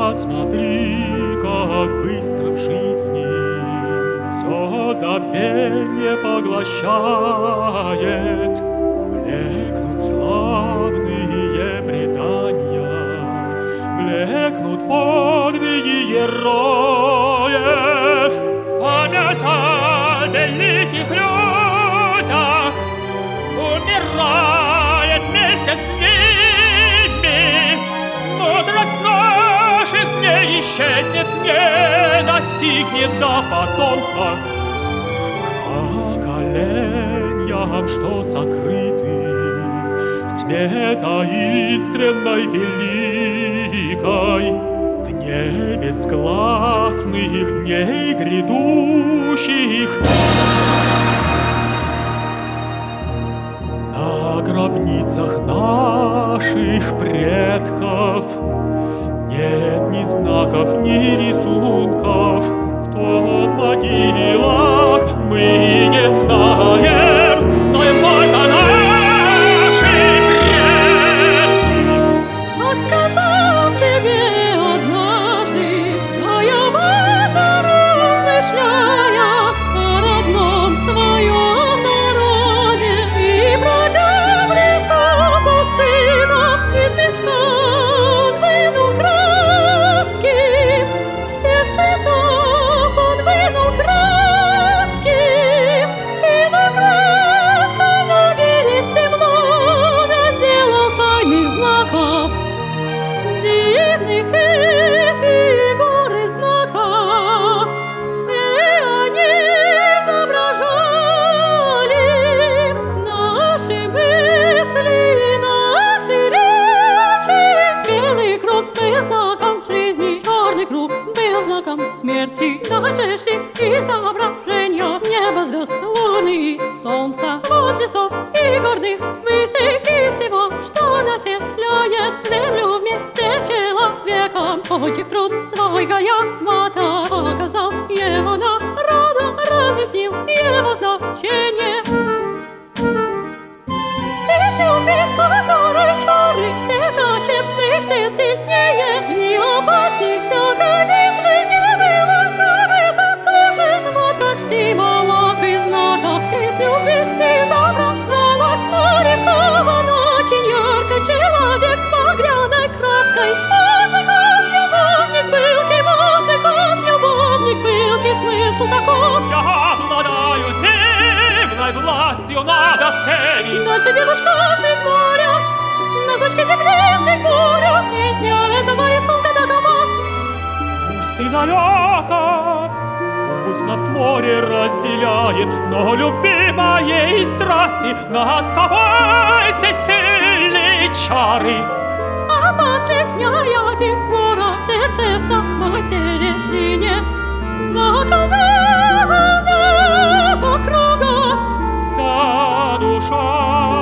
Посмотри, как быстро в жизни все забвенье поглощает. Блекнут славные предания, блекнут подвиги героев. Память о великих людях умирает вместе с ними. Мудрость наших не исчезнет, не достигнет до потомства. Поколениям, что сокрыты в тьме таинственной великой, дне безгласных дней грядущих, на гробницах наших предков нет ни знаков, ни рисунков. Кто в могилах, мы не знаем, знаем только наши предки. Как сказал себе однажды, наяву размышляя о родном своем народе, и бродя в лесах пустынах, из мешка он вынул краски, всех цветов он вынул краски, и на гладкой могиле темно разделал тайных знаков, дивных и фигур и знаков. Все они изображали наши мысли, наши речи. Белый круг был знаком жизни, черный круг был знаком смерти. Дальше шли изображения неба, звезд, луны и солнца, от лесов и горных высей, и всего, что населяет землю вместе с человеком. Кончив труд свой, Гаямата показал его народу, разъяснил его значение. Из любви, которой черных всех врачебных сил сильнее, не опасней всякой битвы не было забыто тоже. Вот как в символах и знаках из любви изображалось, нарисован очень ярко человек багряной краской. Любовник пылкий, смысл таков. Я обладаю дивной властью над всеми. Дальше девушка сын моря, на дочке земли сын моря. Песня этого рисунка такова. Пусть ты далеко, пусть нас море разделяет, но любви моей страсти над тобой всесильные чары. А последняя фигура, сердце в самой середине, заколдована по кругу. Вся душа